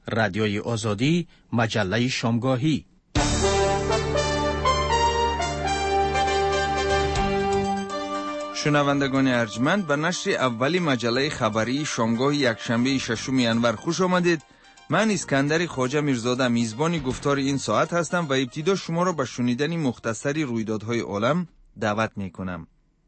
رادیوی آزادی، مجله شامگاهی. شنوندگان ارجمند، به نشر اولی مجله خبری شامگاه یکشنبه ششم ینور خوش آمدید. من اسکندر خواجه میرزاده میزبان گفتار این ساعت هستم و ابتدا شما را به شنیدن مختصری رویدادهای عالم دعوت می کنم.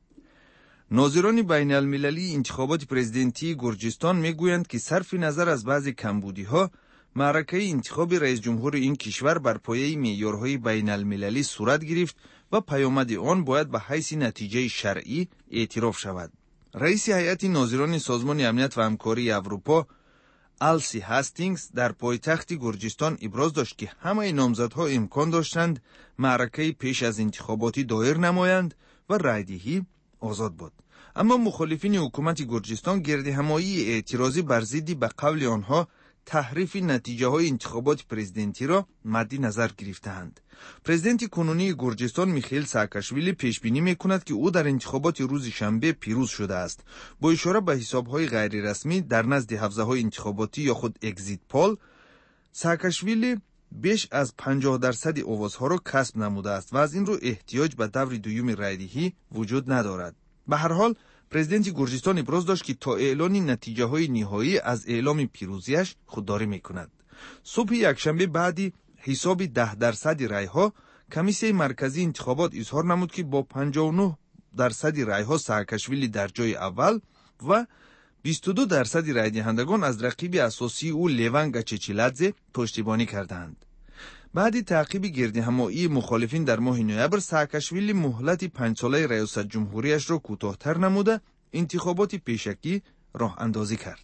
ناظران بین المللی انتخابات پرزیدنتی گرجستان میگویند که صرف نظر از بعضی کمبودی ها، معرکه انتخاب رئیس جمهور این کشور بر پایه معیارهای بین المللی صورت گرفت و پیامد آن باید به حیث نتیجه شرعی اعتراف شود. رئیس هیئت ناظران سازمان امنیت و همکاری اروپا آلسی هاستینگز در پایتخت گرجستان ابراز داشت که همه نامزدها امکان داشتند معرکه پیش از انتخاباتی دایر نمایند و رایدهی آزاد بود. اما مخالفین حکومت گرجستان گردهمایی اعتراضی بر ضد به قول آنها تحریف نتیجه های انتخابات پرزیدنتی را مد نظر گرفتند. پرزیدنت کنونی گرجستان میخائیل ساکاشویلی پیش بینی میکند که او در انتخابات روز شنبه پیروز شده است. با اشاره به حسابهای غیر رسمی در نزد حوزه های انتخاباتی یا خود اگزیت پول، ساکاشویلی بیش از 50% آوازها را کسب نموده است و از این رو احتیاج به دور دوم رایدهی وجود ندارد. به هر حال پرزیدنت گرجستان ابراز داشت که تا اعلان نتیجه های نهایی از اعلام پیروزیش خودداری میکند. صبح یکشنبه بعدی حساب 10% رای ها، کمیسیون مرکزی انتخابات اظهار نمود که با 59% رای ها ساکاشویلی در جای اول و 22% رای دهندگان از رقیب اساسی او لیوان گچچیلادزه پشتیبانی کردند. بعد تعقیب گردهمایی مخالفین در ماه نوامبر، ساکاشویلی مهلت 5 ساله ریاست جمهوریش را کوتاه‌تر نموده انتخابات پیشکی راه اندازی کرد.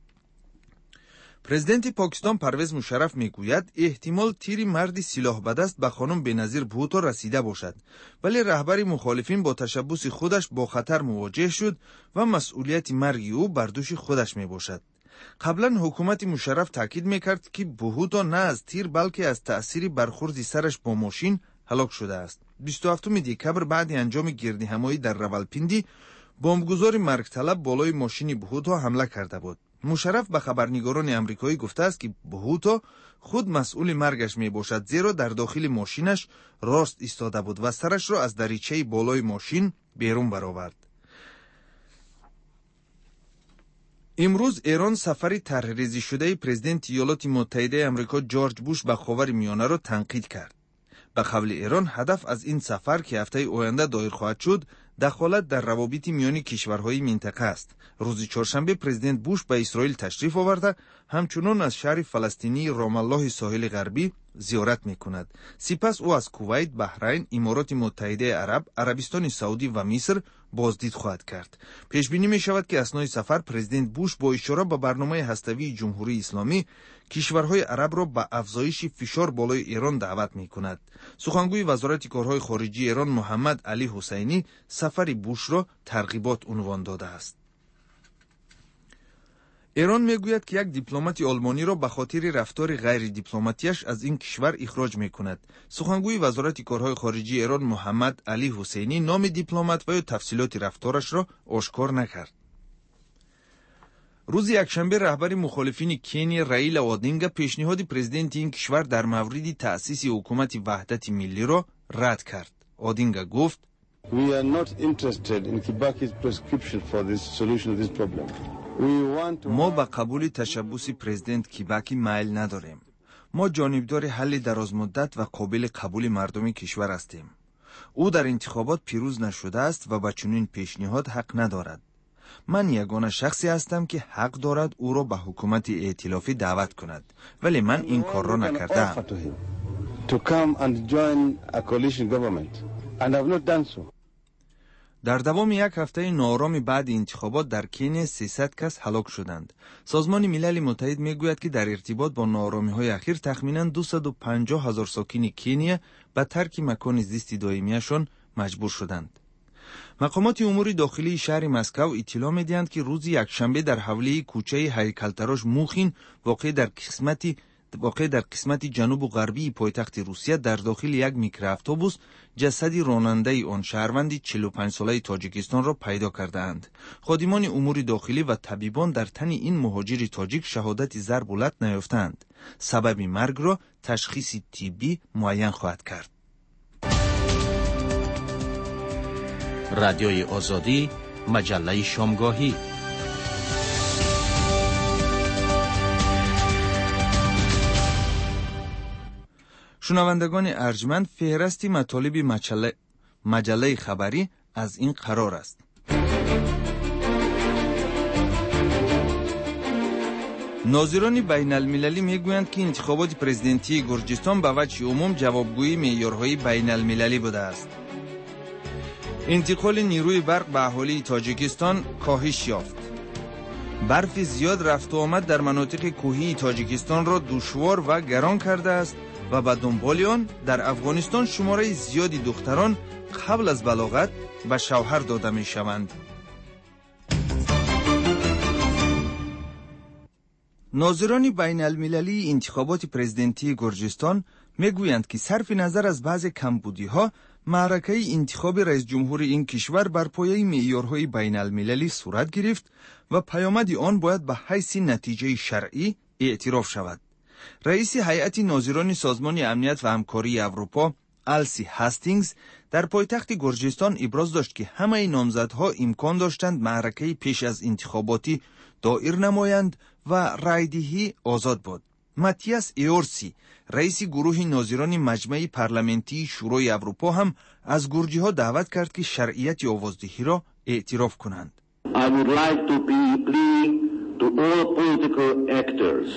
پرزیدنت پاکستان پرویز مشرف میگوید احتمال تیر مرد سلاح به دست به خانم بنظیر بھوتو رسیده باشد، ولی رهبر مخالفین با تشبث خودش با خطر مواجه شد و مسئولیت مرگ او بر دوش خودش می باشد. قبلا حکومت مشرف تاکید میکرد که بھوتو نه از تیر بلکه از تأثیر برخورد سرش با ماشین هلاک شده است. 27 دکبر بعد انجام گردهمایی در راولپیندی، بمبگذار مرگ طلب بالای ماشین بھوتو حمله کرده بود. مشرف به خبرنگاران آمریکایی گفته است که بھوتو خود مسئول مرگش می باشد، زیرا در داخل ماشینش راست ایستاده بود و سرش را از دریچه بالای ماشین بیرون برآورد. امروز ایران سفر طرحریزی شده پرزیدنت ایالات متحده آمریکا جورج بوش به خاورمیانه را تنقید کرد. به قول ایران هدف از این سفر که هفته آینده دایر خواهد شد، دخالت در روابط میان کشورهای منطقه است. روز چهارشنبه پرزیدنت بوش به اسرائیل تشریف آورده، همچنان از شهر فلسطینی رام الله ساحل غربی زیارت میکند. سپس او از کویت، بحرین، امارات متحده عرب، عربستان سعودی و مصر بازدید خواهد کرد. پیش بینی می شود که اثنای سفر پرزیدنت بوش با اشاره به برنامه هسته‌ای جمهوری اسلامی کشورهای عرب را به افزایش فشار بالای ایران دعوت می کند. سخنگوی وزارت کارهای خارجی ایران محمد علی حسینی سفر بوش را ترغیبات عنوان داده است. ایران میگوید که یک دیپلمات آلمانی را به خاطر رفتار غیر دیپلماتیش از این کشور اخراج میکند. سخنگوی وزارت کارهای خارجی ایران محمد علی حسینی نام دیپلمات و تفصیلات رفتارش را آشکار نکرد. روز یکشنبه رهبر مخالفین کنیا رائیلا اودینگا پیشنهاد پرزیدنت این کشور در مورد تأسیس حکومت وحدت ملی را رد کرد. اودینگا گفت: We are not interested in Kibaki's prescription for this solution of this problem. ما به قبول تشبث پرزیدنت کیباکی میل نداریم. ما جانبدار حل درازمدت و قابل قبول مردم کشور هستیم. او در انتخابات پیروز نشده است و به چنین پیشنهاد حق ندارد. من یگانه شخصی هستم که حق دارد او را به حکومت ائتلافی دعوت کند، ولی من این کار را نکردم. در دوام یک هفته ناآرام بعد انتخابات در کنیا 300 کس هلاک شدند. سازمان ملل متحد میگوید که در ارتباط با ناآرامی‌های اخیر تخمیناً 250,000 ساکن کنیا به ترک مکان زیست دائمیشان مجبور شدند. مقامات امور داخلی شهر مسکو اطلاع می‌دهند که روز یکشنبه در حوله کوچه هیکلتراش موخین واقع در قسمت واقع در قسمت جنوب و غربی پایتخت روسیه در داخل یک میکرواتوبوس جسدی راننده آن شهروندی 45 ساله تاجیکستان را پیدا کردند. خادمان امور داخلی و طبیبان در تن این مهاجر تاجیک شهادت ضرب نیافتند. سبب مرگ را تشخیص طبی معین خواهد کرد. رادیوی آزادی، مجله شامگاهی. شنوندگان ارجمند، فهرستی مطالب مجله خبری از این قرار است. ناظران بین المللی میگویند که انتخابات پرزیدنتی گرجستان به وجه عموم جوابگویی معیارهای بین المللی بوده است. انتقال نیروی برق به اهالی تاجیکستان کاهش یافت. برف زیاد رفت و آمد در مناطق کوهی تاجیکستان را دشوار و گران کرده است و به دنبال آن در افغانستان شماره زیادی دختران قبل از بلاغت به شوهر داده می شوند. ناظران بین المللی انتخابات پرزیدنتی گرجستان میگویند که صرف نظر از بعض کمبودی ها معرکه انتخاب رئیس جمهور این کشور بر پایه معیارهای بین المللی صورت گرفت و پیامد آن باید به حیث نتیجه شرعی اعتراف شود. رئیس هیئت ناظران سازمان امنیت و همکاری اروپا آلسی هاستینگز در پایتخت گرجستان ابراز داشت که همه نامزدها امکان داشتند معرکه پیش از انتخاباتی دایر نمایند و رایدهی آزاد بود. ماتیاس ایورسی رئیس گروه ناظران مجمع پارلمانتی شورای اروپا هم از گرجی ها دعوت کرد که شرعیت آوازدهی را اعتراف کنند. I would like to plea to all political actors.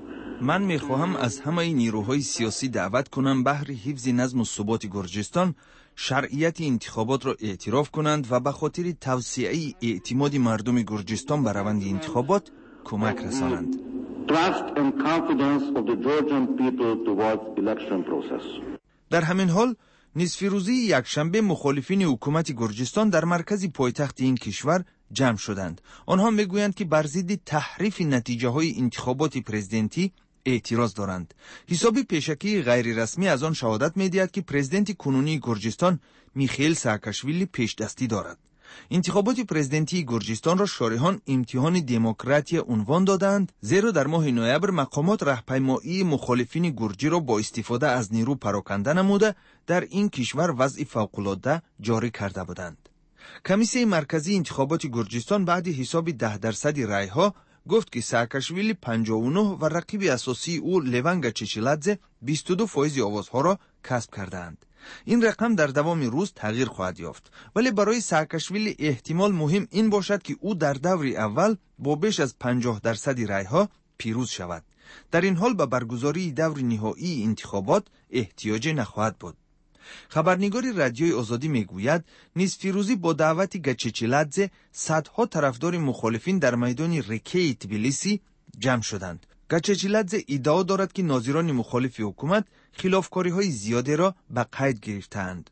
من میخواهم از همه نیروهای سیاسی دعوت کنم بهر حفظ نظم و ثبات گرجستان شرعیت انتخابات را اعتراف کنند و به خاطر توسعه اعتماد مردم گرجستان بر روند انتخابات کمک رسانند. Trust and confidence of the Georgian people towards election process. در همین حال نصف روزی یکشنبه مخالفین حکومت گرجستان در مرکز پایتخت این کشور جمع شدند. آنها میگویند که بر ضد تحریف نتیجه های انتخابات پرزیدنتی اعتراض دارند. حساب پیشکی غیر رسمی از آن شهادت می‌دهد که پرزیدنت کنونی گرجستان میخائیل ساکاشویلی پیش دستی دارد. انتخابات پرزیدنتی گرجستان را شارحان امتحان دموکراسی عنوان دادند، زیرا در ماه نوامبر مقامات راهپیمایی مخالفین گرجی را با استفاده از نیرو پراکنده نموده در این کشور وضع فوق‌العاده جاری کرده بودند. کمیسیون مرکزی انتخابات گرجستان بعد حساب 10% رای‌ها گفت که ساکاشویلی 59 و رقیب اساسی او لیوان چچیلادزه 22% آوازها را کسب کردند. این رقم در دوام روز تغییر خواهد یافت، ولی برای ساکاشویلی احتمال مهم این باشد که او در دور اول با بیش از 50% رای‌ها پیروز شود. در این حال به برگزاری دور نهایی انتخابات احتیاج نخواهد بود. خبرنگار رادیوی آزادی میگوید نصف روزی با دعوت گچچیلادزه صدها طرفدار مخالفین در میدان رکی تبلیسی جمع شدند. گچچیلادزه ادعا دارد که ناظران مخالف حکومت خلافکاری‌های زیاده را به قید گرفتند.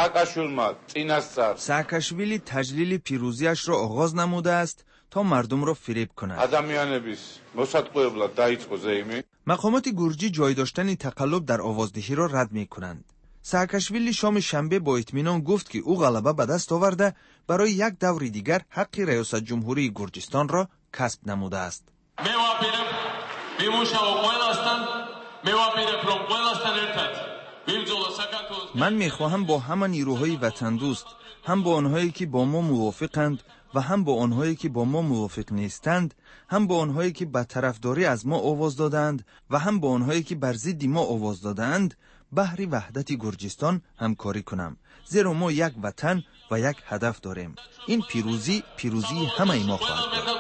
ساکاشویلی تجلیل پیروزیش را آغاز نموده است تا مردم را فریب کند. مقامات گرجی جای داشتن تقلب در آوازدهی را رد می‌کنند. ساکاشویلی شام شنبه با اطمینان گفت که او غلبه به دست آورده برای یک دور دیگر حق ریاست جمهوری گرجستان را کسب نموده است. من میخواهم با همه نیروهای وطن دوست، هم با آنهایی که با ما موافقند و هم با آنهایی که با ما موافق نیستند، هم با آنهایی که به طرفداری از ما آواز دادند و هم با آنهایی که بر ضد ما آواز دادند، بهر وحدت گرجستان همکاری کنم، زیرا ما یک وطن و یک هدف داریم. این پیروزی همه ما خواهد بود.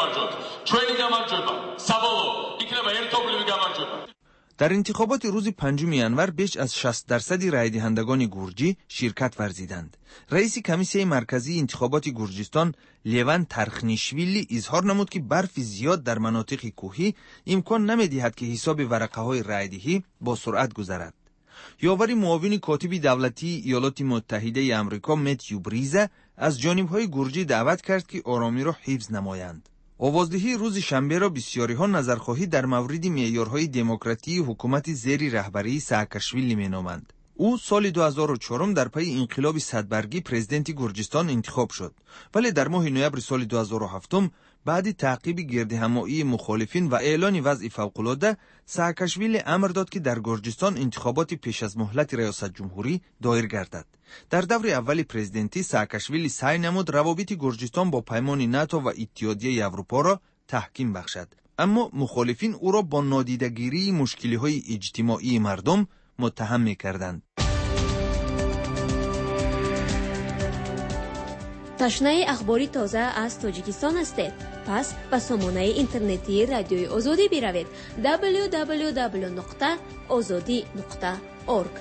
در انتخابات روز 5 ینور بیش از 60% رای دهندگان گرجی شرکت ورزیدند. رئیس کمیسیون مرکزی انتخابات گرجستان لیوان ترخنیشویلی اظهار نمود که برف زیاد در مناطق کوهی امکان نمی‌دهد که حساب ورقه‌های رایدهی با سرعت گذرد. یاوری معاون کاتب دولتی ایالات متحده آمریکا متیو بریزه از جانب‌های گرجی دعوت کرد که آرامی را حفظ نمایند. آوازدهی روز شنبه را بسیاری‌ها نظرخواهی در مورد معیارهای دموکراتی حکومت زیر رهبری ساکاشویلی می‌نامند. او سال 2004 در پی انقلاب صدبرگی پرزیدنت گرجستان انتخاب شد، ولی در ماه نوامبر سال 2007 بعد تعقیب گردهمایی مخالفین و اعلان وضع فوق‌العاده، ساکاشویلی امر داد که در گرجستان انتخابات پیش از مهلت ریاست جمهوری دایر گردد. در دور اول پرزیدنتی ساکاشویلی سعی نمود روابط گرجستان با پیمان ناتو و اتحادیه اروپا را تحکیم بخشد، اما مخالفین او را با نادیدگیری مشکل‌های اجتماعی مردم متهم می‌کردند. تشنه اخباری تازه از تاجیکستان هستید؟ پس به سامانه اینترنتی رادیوی آزادی بروید www.azadi.org.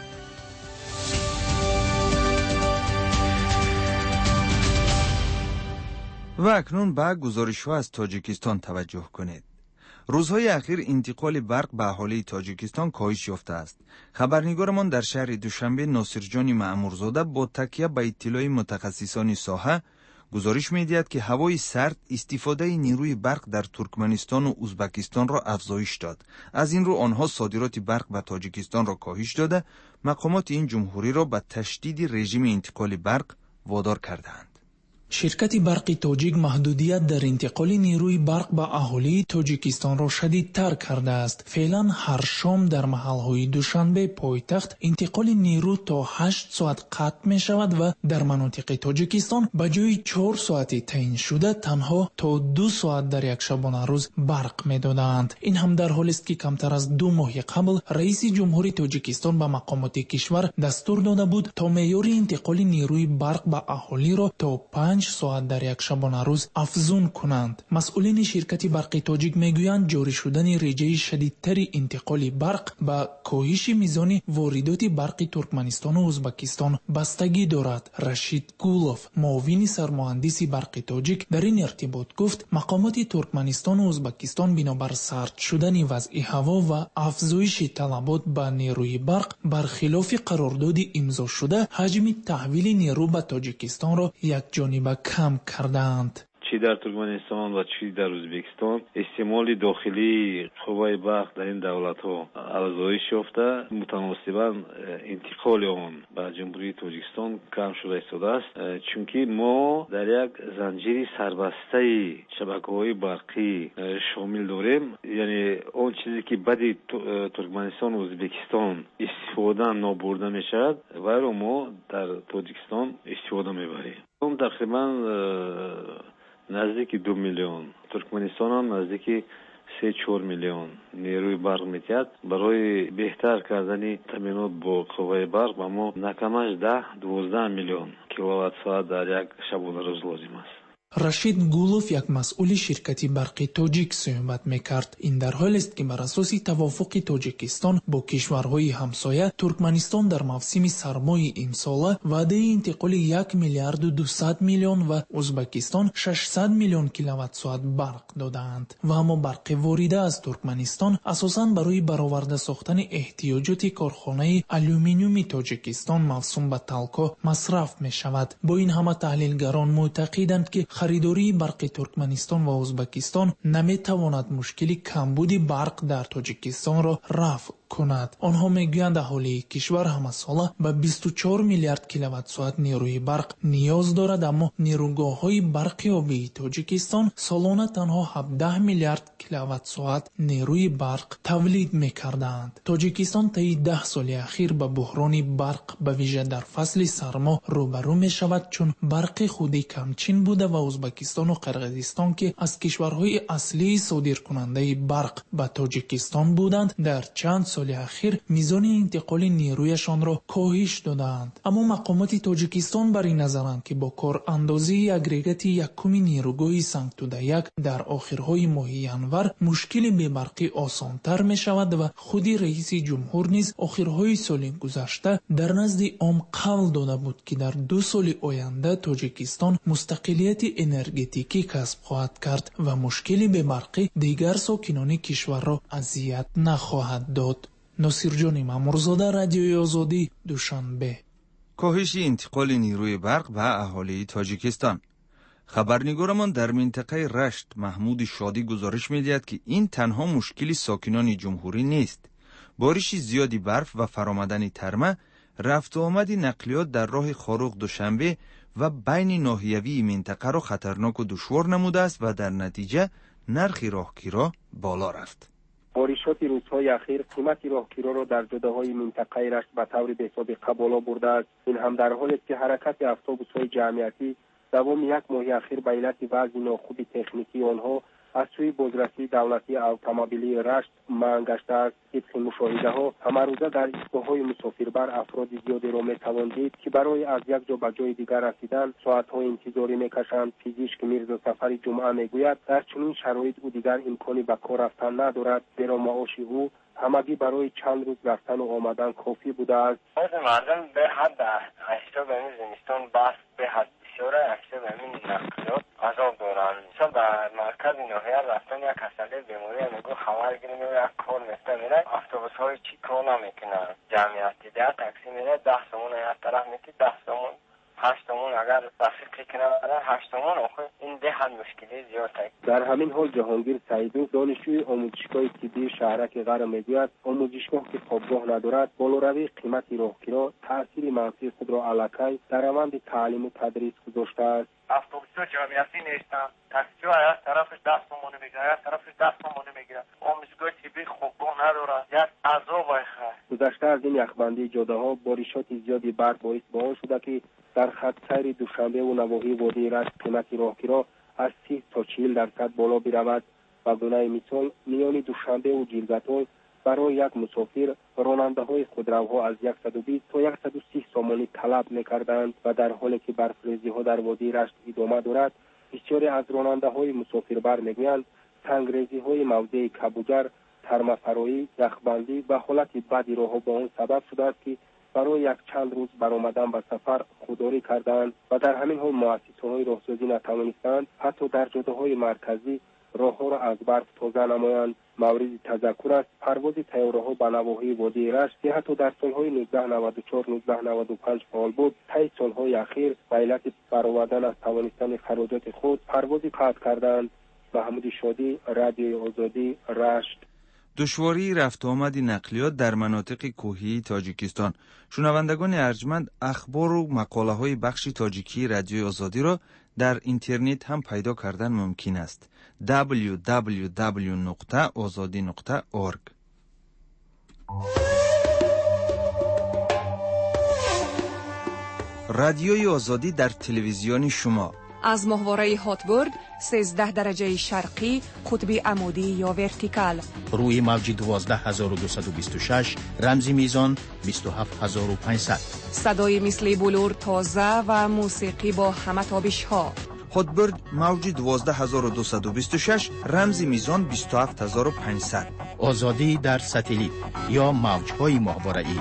و اکنون به گزارش‌ها از تاجیکستان توجه کنید. روزهای اخیر انتقال برق به اهالی تاجیکستان کاهش یافته است. خبرنگارمان در شهر دوشنبه ناصرجان مأمورزاده با تکیه به اطلاع متخصصان ساحه گزارش می‌دهد که هوای سرد استفاده نیروی برق در ترکمنستان و ازبکستان را افزایش داد. از این رو آنها صادرات برق به تاجیکستان را کاهش داده، مقامات این جمهوری را به تشدید رژیم انتقال برق وادار کردند. شرکت برق تاجیک محدودیت در انتقال نیروی برق به اهالی تاجیکستان را شدیدتر کرده است. فعلا هر شام در محل‌های دوشنبه پایتخت انتقال نیرو تا 8 ساعت قطع می شود و در مناطق تاجیکستان به جای 4 ساعتی تعیین شده تنها تا 2 ساعت در یک شبانه روز برق می دادند. این هم در حالی است که کمتر از 2 ماه قبل رئیس جمهوری تاجیکستان به مقامات کشور دستور داده بود تا معیار انتقال نیروی برق به اهالی را تا 5 ساعت در یک شبانه روز افزون کنند. مسئولین شرکت برق تاجیک میگویند جاری شدن رژه شدیدتری انتقال برق با کاهش میزان واردات برق ترکمنستان و ازبکستان بستگی دارد. رشید گولوف، معاون سرمهندس برق تاجیک، در این ارتباط گفت مقامات ترکمنستان و ازبکستان بنابر سرد شدن وضع هوا و افزایش طلبات به نیروی برق برخلاف قرارداد امضا شده حجم تحویل نیرو به تاجیکستان را یک جانبه کم کردند. چی در ترکمنستان و چی در ازبکستان استعمال داخلی قوای برق در این دولت‌ها افزایش یافته، متناسباً انتقال آن به جمهوری تاجیکستان کم شده ایستاده است، چونکه ما در یک زنجیره سربسته شبکه‌های برقی شامل داریم. یعنی اون چیزی که بعد ترکمنستان و ازبکستان استفاده نابرده میشود و ما در تاجیکستان استفاده میبریم. اون تقریباً نزدیک 2 میلیون، ترکمنستان هم نزدیک 3-4 میلیون نیروی برق میتید. برای بهتر کردن تامینات با قوای برق با ما نکمش 10-12 میلیون کیلووات ساعت در یک شبانه روز لازم است. رشید گولوف، یک مسئول شرکت برق تاجیک، صحبت میکرد. این در حالی است که بر اساس توافق تاجیکستان با کشورهای همسایه، ترکمنستان در موسم سرمای امسال وعده انتقال 1 میلیارد و 200 میلیون و ازبکستان 600 میلیون کیلووات ساعت برق دادند. و اما برق وارده از ترکمنستان اساساً برای برآورده ساختن احتیاجات کارخانه آلومینیوم تاجیکستان موسوم به تالکو مصرف می شود. با این همه تحلیلگران معتقدند که خریداری برق ترکمنستان و ازبکستان نمیتواند مشکل کمبود برق در تاجیکستان را رفع کند. آنها میگویند اهالی کشور همه ساله به 24 میلیارد کیلووات ساعت نیروی برق نیاز دارد، اما نیروگاه‌های برق آبی تاجیکستان سالانه تنها 17 میلیارد کیلووات ساعت نیروی برق تولید میکردند. تاجیکستان طی 10 سال اخیر به بحران برق به ویژه در فصل سرما روبرو می شود، چون برق خودی کمچین بوده و ازبکستان و قرقیزستان که از کشورهای اصلی صادر کننده برق به تاجیکستان بودند در چند سال اخیر میزان انتقال نیرویشان را کاهش دادند. اما مقامات تاجیکستان بر این نظرند که با کار اندازی اگریگات یکم نیروگاه سنگتوده 1 در آخرهای ماه ینور مشکل بی برقی آسانتر می شود و خودی رئیس جمهور نیز آخرهای سال گذشته در نزد عام قول داده بود که در 2 سال آینده تاجیکستان مستقلیت انرژتیکی کسب خواهد کرد و مشکل بی برقی دیگر ساکنان کشور را اذیت نخواهد داد. ناصرجان مأمورزاده، رادیوی آزادی، دوشنبه. کاهش انتقال نیروی برق به اهالی تاجیکستان. خبرنگارمان در منطقه رشت محمود شادی گزارش می‌دهد که این تنها مشکلی ساکنان جمهوری نیست. بارش زیادی برف و فرآمدن ترمه رفت و آمد نقلیات در راه خاروق دوشنبه و بین ناحیوی منطقه را خطرناک و دشوار نموده است و در نتیجه نرخ راهگیرا بالا رفت. بارشات روزهای اخیر قیمت راهگیرا را در جاده‌های منطقه رشت به طور بی‌سابقه بالا برده است. این هم در حالی است که حرکت اتوبوس‌های جمعیتی دوام یک ماه اخیر به علت وضع ناخوب تکنیکی آنها از سوی بازرسی دولتی اتومبیلی رشت منع گشته است. طبق مشاهده‌ها همه روزه در ایستگاه‌های مسافربر افراد زیادی را می‌توان دید که برای از یک جا به جای دیگر رسیدن ساعت‌ها انتظاری می‌کشند. پزشک میرزا سفری جمعه می‌گوید در چنین شرایط او دیگر امکانی به کار رفتن ندارد، زیرا معاش او همگی برای چند روز رفتن و آمدن کافی بوده است. مردم به حد حساب زمستان بس به حد بسیاره حساب نقلیات عذاب دارن. مثلا در مرکز ناحیه رفتن یک حسله بیماری میگو خبر گیریم یک کار مثل میره اتوبوس های چی کار نمیکنن. جمعیتی ده تاکسی میره 10 سومون یک طرف میتی 10 سومون 8 تومون اگر رفیقی کنه 8 تومون آخه این ده هم مشکلی زیاد است. در همین حال جهانگیر سعیدی دانشجوی آموزشگاه طبی شهرک غر میگوید آموزشگاه که خوابگاه ندارد بالاروی قیمت راهگیرا تاثیر منفی خود را علیه در روند تعلیم و تدریس گذاشته است. اتوبوس‌ها جمعیتی نیستن، تاکسی‌ها از طرفش 10 تومون میگیره، از طرفش 10 تومون میگیره. آموزشگاه طبی خوابگاه نداره، یک عذاب است. گذشته از این یخبندی جاده‌ها بارشات زیادی برف باعث به آن شده که در خط سیر دوشنبه و نواحی وادی رشت قیمت راهگیرا از 30 تا 40% بالا برود. به گونه مثال میان دوشنبه و جلگتای برای یک مسافر راننده‌های خودروها از 120 تا 130 سومانی طلب می‌کردند و در حالی که برف‌ریزی‌ها در وادی رشت ادامه دارد بسیاری از راننده‌های مسافربر می‌گویند تنگریزی‌های موضع کبوگر، ترمه‌فرایی، یخبندی و حالت بدی راه‌ها با آن سبب شده است که برای یک چند روز برآمدن به سفر خودداری کردند و در همین حال مؤسسه‌های راهسازی نتوانستند حتی در جاده‌های مرکزی راه‌ها را از برف تازه نمایند. مورد تذکر است پرواز طیاره‌ها به نواحی وادی رشت که حتی در سال‌های 1994 1995 فعال بود طی سال‌های اخیر به علت برآوردن از توانستن خراجات خود پروازی قطع کردند. محمود شادی، رادیوی آزادی، رشت. دشواری رفت و آمد نقلیات در مناطق کوهی تاجیکستان. شنوندگان ارجمند اخبار و مقاله های بخش تاجیکی رادیوی آزادی را در اینترنت هم پیدا کردن ممکن است. www.azadi.org. رادیوی آزادی در تلویزیون شما از ماهواره هاتبرد 13 درجه شرقی قطب عمودی یا ورتیکال روی موج 12226 رمزی میزان 27500 صدای مثل بلور تازه و موسیقی با همه تابش ها. هاتبرد موج 12226 رمزی میزان 27500 آزادی در ساتلیت یا موج‌های ماهواره‌ای.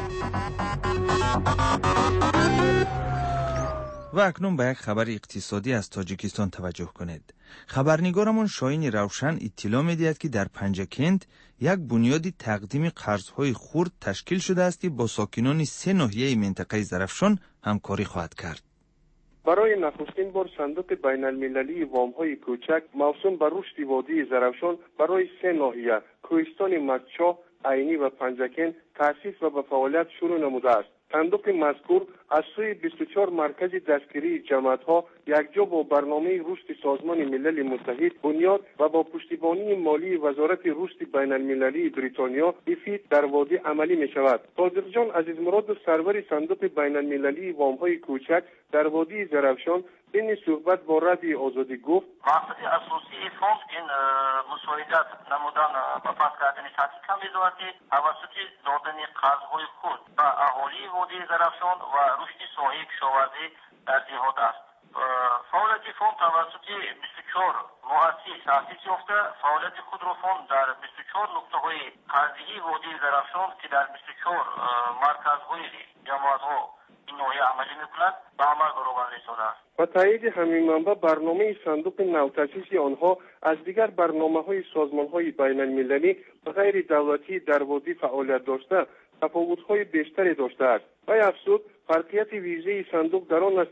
و اکنون به یک خبر اقتصادی از تاجیکستان توجه کنید. خبرنگارمان شاهین روشن اطلاع می‌دهد که در پنجکند یک بنیادی تقدیم قرض‌های خرد تشکیل شده است که با ساکنان 3 ناحیه منطقه زرافشان همکاری خواهد کرد. برای نخستین بار صندوق بین المللی وام‌های کوچک موسوم به رشد وادی زرافشان برای 3 ناحیه کوهستان مکچا، عینی و پنجکند تأسیس و به فعالیت شروع نموده است. صندوق مذکور از سوی 24 مرکز دستگیری جماعت‌ها یکجا با برنامه رشد سازمان ملل متحد بنیاد و با پشتیبانی مالی وزارت رشد بین المللی بریتانیا افید در وادی عملی می شود. قادر جان عزیز مراد سرور صندوق بین المللی وام‌های کوچک در وادی زرافشان این صحبت با رادیوی آزادی گفت: مقصد اساسی فوند این مساعدت نمودن و پس کردن سطح کمیزواتی توسط دادن قرض‌های خود به اهالی وادی زرافشان و رشد ساحه کشاورزی در دهات است. فعالیت فوند توسط 24 مؤسسه تأسیس یافته. فعالیت خود را فوند در 24 نقطه‌های قرضی وادی زرافشان که در 24 مرکزهای جماعت‌ها این نوعی عملی می‌کند به عمل برآورده شده است. و تایید همین منبع برنامه صندوق نوتأسیس آنها از دیگر برنامه‌های سازمان‌های بین المللی و غیر دولتی در وادی فعالیت داشته تفاوت‌های بیشتری داشته است. و افزود فرقیت ویژه صندوق در آن است که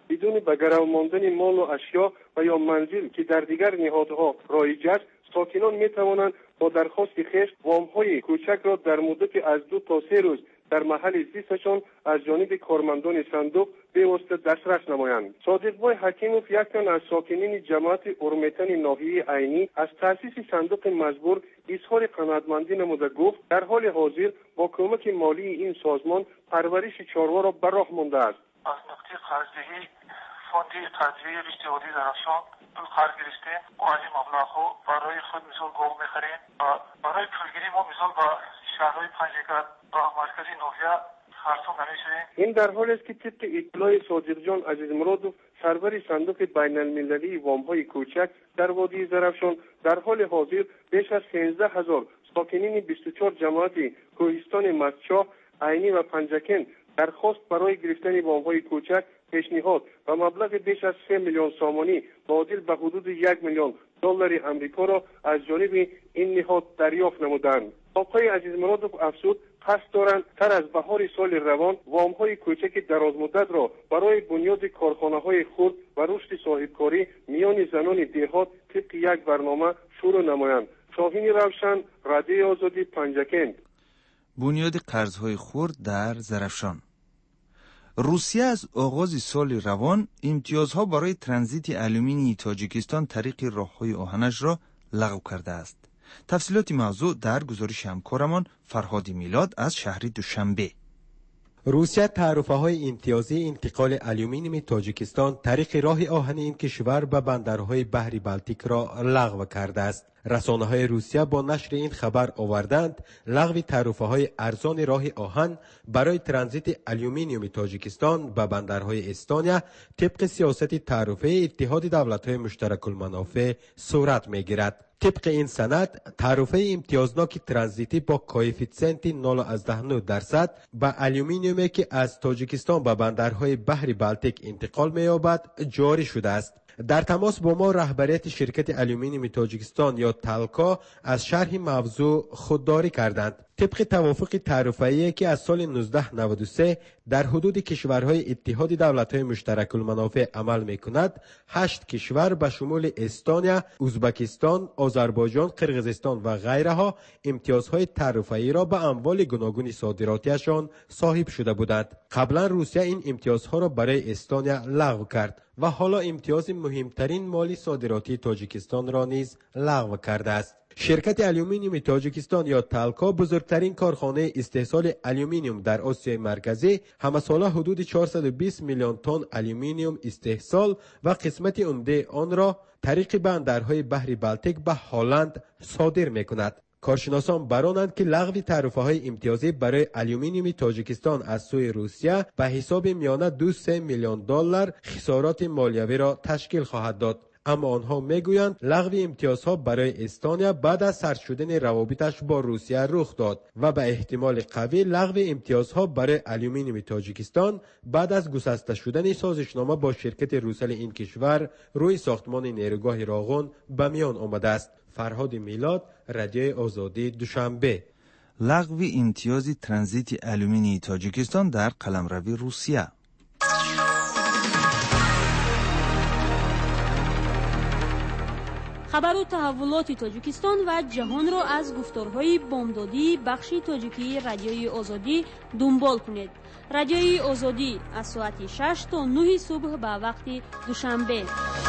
بدون به گرو ماندن مال و اشیا و یا منزل که در دیگر نهادها رایج است، ساکنان می توانند با درخواست خویش وام‌های کوچک را در مدت از 2 تا 3 روز در محل زیستشان از جانب کارمندان صندوق به واسطه دسترس نمایند. صادق‌بای حکیموف، یک تن از ساکنین جماعت اورمیتن ناحیه عینی، از تأسیس صندوق مزبور اظهار قناعتمندی نموده گفت در حال حاضر با کمک مالی این سازمان پرورش چاروا را بر راه مانده است. از نقطه قرضدهی فوند قرضه‌ای رشته عالی درخشان قرض گرفتیم و از این مبلغ‌ها برای خود مثال گاو می‌خریم و برای پولگیری ما مثال با شهرهای پنجگان و مرکز ناحیه خرطوم نمی‌شویم. این در حالی است که طبق اطلاع صادق جان عزیز مرادوف، سرور صندوق بین المللی وام‌های کوچک در وادی زرافشان، در حال حاضر بیش از 15000 ساکنین 24 جماعت کوهستان مدچاه، عینی و پنجکن درخواست برای گرفتن وام‌های کوچک، پیشنهاد و مبلغ بیش از 3 میلیون سامانی معادل به حدود 1 میلیون دلار آمریکا را از جانب این نهاد دریافت نمودند. آقای عزیز مرادوف افزود قصد دارند تر از بهار سال روان وام‌های کوچک درازمدت را برای بنیاد کارخانه‌های خرد و رشد صاحبکاری میان زنان دهات طبق یک برنامه شروع نمایند. شاهین روشن، رادیو آزادی، پنجکن. بنیاد قرض‌های خرد در زرافشان. روسیه از آغاز سال روان امتیازها برای ترانزیت آلومینی تاجیکستان طریق راه‌های آهنش را لغو کرده است. تفصیلات موضوع در گزارش همکارمان فرهاد میلاد از شهر دوشنبه. روسیه تعرفه‌های امتیازی انتقال آلومینیوم تاجیکستان طریق راه آهن این کشور به بندرهای بحر بالتیک را لغو کرده است. رسانه‌های روسیه با نشر این خبر آوردند لغو تعرفه‌های ارزان راه آهن برای ترانزیت آلومینیوم تاجیکستان به بندرهای استونیا طبق سیاست تعرفه اتحاد دولت‌های مشترک المنافع صورت می‌گیرد. طبق این سند، تعرفه امتیازناک ترانزیتی با کوئفیسیانت 0.9% به آلومینیومی که از تاجیکستان به بندرهای بحر بالتیک انتقال می‌یابد جاری شده است. در تماس با ما رهبریت شرکت آلومینیوم تاجیکستان یا تالکا از شرح موضوع خودداری کردند. طبق توافق تعرفه‌ای که از سال 1993 در حدود کشورهای اتحاد دولت‌های مشترک المنافع عمل می‌کند، 8 کشور به شمول استونیا، ازبکستان، آذربایجان، قرقیزستان و غیرها امتیازهای تعرفه‌ای را به اموال گوناگون صادراتیشان صاحب شده بودند. قبلا روسیه این امتیازها را برای استونیا لغو کرد و حالا امتیاز مهمترین مالی صادراتی تاجیکستان را نیز لغو کرده است. شرکت آلومینیوم تاجیکستان یا تالکا بزرگترین کارخانه استحصال آلومینیوم در آسیای مرکزی، همساله حدود 420 میلیون تن آلومینیوم استحصال و قسمت عمده آن را طریق بندرهای بحر بالتیک به هلند صادر می‌کند. کارشناسان برانند که لغو تعرفه‌های امتیازی برای آلومینیوم تاجیکستان از سوی روسیه به حساب میانه 2 میلیون دلار خسارات مالیوی را تشکیل خواهد داد. اما آنها میگویند لغو امتیازها برای استونیا بعد از سرد شدن روابطش با روسیه رخ داد و به احتمال قوی لغو امتیازها برای آلومینیوم تاجیکستان بعد از گسسته شدن سازشنامه با شرکت روسل این کشور روی ساختمان نیروگاه راغون به میان آمده است. فرهاد میلاد، رادیو آزادی، دوشنبه. لغو امتیاز ترانزیت آلومینی تاجیکستان در قلمرو روسیه. خبر و تحولات تاجیکستان و جهان را از گفتارهای بامدادی بخش تاجیکی رادیوی آزادی دنبال کنید. رادیوی آزادی از ساعت 6 تا 9 صبح به وقت دوشنبه.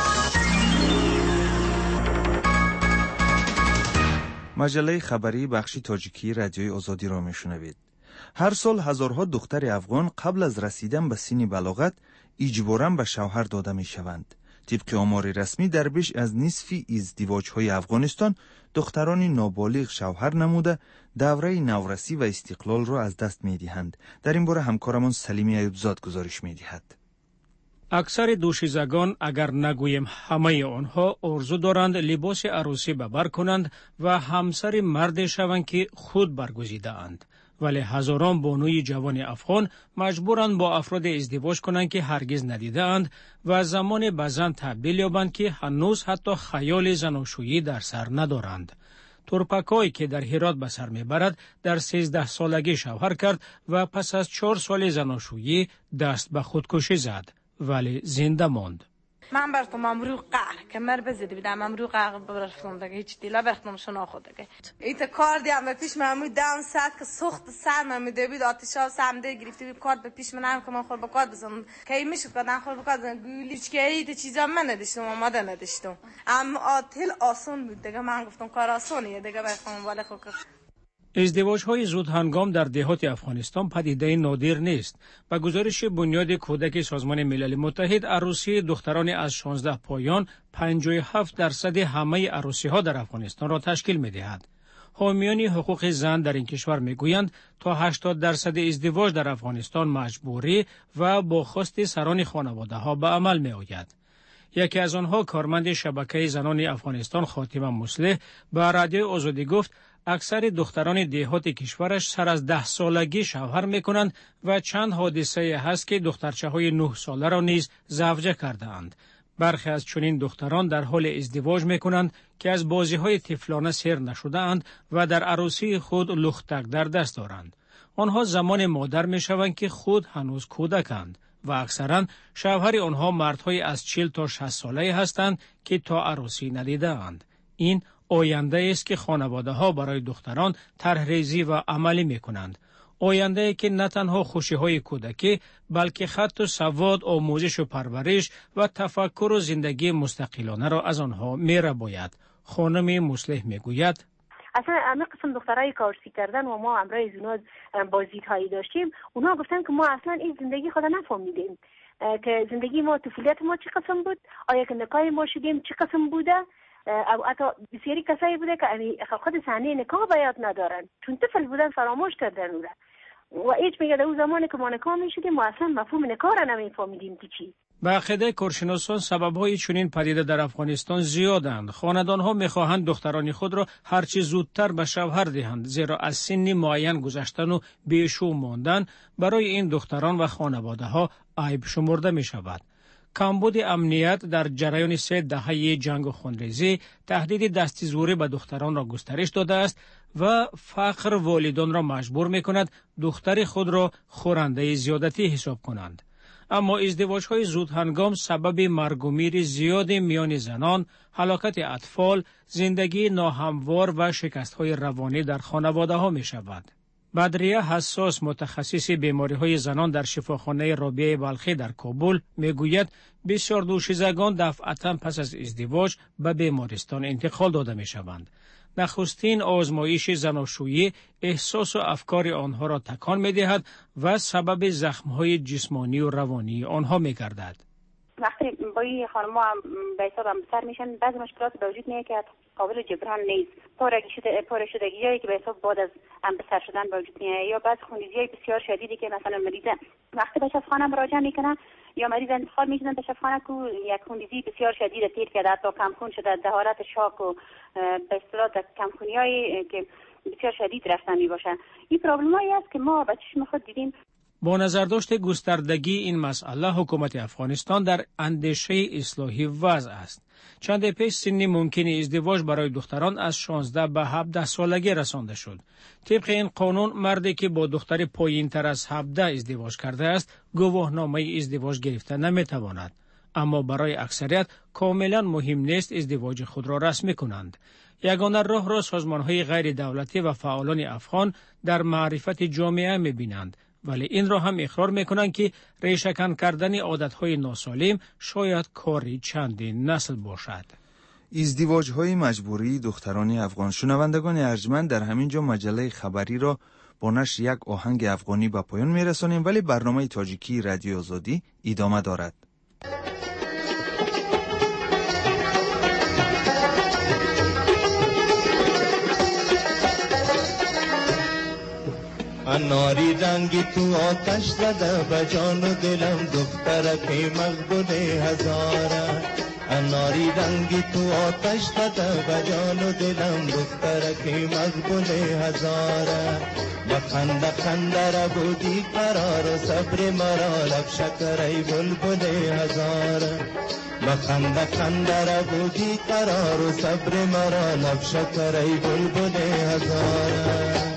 مجله خبری بخش تاجیکی رادیوی آزادی را میشنوید. هر سال هزارها دختر افغان قبل از رسیدن به سن بلاغت اجباراً به شوهر داده میشوند. طبق آمار رسمی در بیش از نصف ازدواج‌های افغانستان دختران نابالغ شوهر نموده دوره نورسی و استقلال را از دست می‌دهند. در این باره همکارمان سلیمی ایوبزاد گزارش می‌دهد. اکثر دوشیزگان اگر نگویم همه آنها آرزو دارند لباس عروسی ببر کنند و همسر مرد شوند که خود برگزیده اند. ولی هزاران بانوی جوان افغان مجبورند با افراد ازدواج کنند که هرگز ندیده اند و زمان به زن تبدیل یابند که هنوز حتی خیال زناشویی در سر ندارند. ترپکایی که در هرات به سر میبرد در 13 سالگی شوهر کرد و پس از 4 سال زناشویی دست به خودکشی زد. ولی زنده ماند. من برفتم امرو قهر کمر بزدی بدم امرو قهر برفتم دیگه هیچ دیلا برفتم شنا خود دیگه ایت کار دیام به پیش من داون ساعت که سخت سر من میده بود آتشا سمده گرفتی کارت به پیش منم که من خود به کار بزنم کی میشه کردن خود به کار گولیچ که ایت چیزا من نداشتم آماده نداشتم اما آتل آسون بود دیگه من گفتم کار آسونیه دیگه برفتم ولی خود ازدواج‌های زود هنگام در دهات افغانستان پدیده نادر نیست. با گزارش بنیاد کودک سازمان ملل متحد، عروسی دختران از 16 پایان 57% همه عروسی‌ها در افغانستان را تشکیل می‌دهد. حامیان حقوق زن در این کشور می‌گویند تا 80% ازدواج در افغانستان مجبوری و با خواست سران خانواده‌ها به عمل می‌آید. یکی از آنها کارمند شبکه زنان افغانستان خاتمه مصلح به رادیو آزادی گفت اکثر دختران دهات کشورش سر از 10 سالگی شوهر میکنند و چند حادثه هست که دخترچه‌های 9 ساله را نیز زوجه کرده اند. برخی از چنین دختران در حال ازدواج میکنند که از بازی‌های طفلانه سیر نشده اند و در عروسی خود لختک در دست دارند. آنها زمان مادر میشوند که خود هنوز کودکند و اکثرا شوهر آنها مردهای از 40 تا 60 ساله هستند که تا عروسی ندیده اند. این آینده است که خانواده ها برای دختران طرحریزی و عملی می کنند. آینده که نه تنها خوشی های کودکی بلکه خط و سواد، آموزش و پرورش و تفکر و زندگی مستقلانه را از آنها می رباید. خانم مصلح می گوید اصلا همه قسم دخترای کارسی کردن و ما امرای زناد بازدیدهایی داشتیم، اونها گفتن که ما اصلا این زندگی خود نفهمیدیم که زندگی ما طفولیت ما چه قسم بود، آیا که نکای ما شدیم چه قسم بوده، او حتی بسیاری کسایی بوده که خود صحنه نکاح به یاد ندارن چون طفل بودن فراموش کردن اون و هیچ میگه در اون زمانی که ما نکاح میشدیم ما اصلا مفهوم نکاح را نمیفهمیدیم که چی. به عقیده کارشناسان سبب‌های چنین پدیده در افغانستان زیادند. خاندان‌ها می‌خواهند دختران خود را هرچه زودتر به شوهر دهند، زیرا از سن معین گذشتن و بیشو ماندن برای این دختران و خانواده‌ها عیب شمرده می‌شود. کمبود امنیت در جریان 3 دهه جنگ و خونریزی تهدید دستیزوری به دختران را گسترش داده است و فقر والدان را مجبور می‌کند دختر خود را خورنده زیادتی حساب کنند. اما ازدواج‌های زود هنگام سبب مرگ و میر زیاد میان زنان، هلاکت اطفال، زندگی ناهموار و شکست‌های روانی در خانواده‌ها می‌شود. بدریه حساس، متخصص بیماری‌های زنان در شفاخانه رابعه بلخی در کابل میگوید بسیار دوشیزگان دفعتاً پس از ازدواج به بیمارستان انتقال داده می‌شوند. نخستین آزمایش زناشویی احساس و افکار آنها را تکان می‌دهد و سبب زخم‌های جسمانی و روانی آنها می‌گردد. وقتی با این خانم‌ها به حساب هم سر میشن، بعضی مشکلات به وجود میاد که قابل جبران نیست. پاره شدگی‌هایی که به حساب بعد از بستر شدن به وجود میاد یا بعضی خونریزی‌های بسیار شدیدی که مثلا مریض وقتی به شفاخانه مراجعه میکنن یا مریض انتقال میشدن به شفاخانه که یک خونریزی بسیار شدید تیر کرده، حتی کمخون شده، در حالت شاک و به اصطلاح کمخونی‌هایی که بسیار شدید رفتن میباشن. این پروبلمایی است که ما به چشم خود دیدیم. با نظرداشت گستردگی این مسئله، حکومت افغانستان در اندیشه اصلاحی وضع است. چند پیش سن ممکن ازدواج برای دختران از 16 به 17 سالگی رسانده شد. طبق این قانون مردی که با دختر پایین تر از 17 ازدواج کرده است گواهنامه ازدواج گرفته نمیتواند. اما برای اکثریت کاملا مهم نیست ازدواج خود را رسمی کنند. یگانه راه را سازمان‌های غیر دولتی و فعالان افغان در معرفت جامعه می‌بینند. ولی این را هم اقرار میکنند که ریشه‌کن کردن عادتهای ناسالم شاید کاری چندین نسل باشد. ازدواج‌های مجبوری دختران افغان. شنوندگان ارجمند، در همین جا مجله خبری را با نشر یک آهنگ افغانی به پایان میرسانیم، ولی برنامه تاجیکی رادیو آزادی ادامه دارد. اناری رنگی تو آتش زده به جان و دلم دخترک مقبول هزاره. اناری رنگی تو آتش زده به جان و دلم دخترک مقبول هزاره. بخنده خنده را بودی قرار و صبر مرا لب شکری بلبل هزاره. بخنده خنده را بودی قرار و صبر مرا لب شکری بلبل هزاره.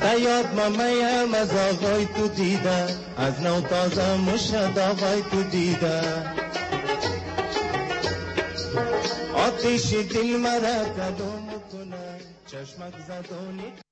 یاد ممیم از آقای تو دیده، از نو تازه مشد آقای تو دیده. آتیش دل مرا کدوم کنه چشمک زدونی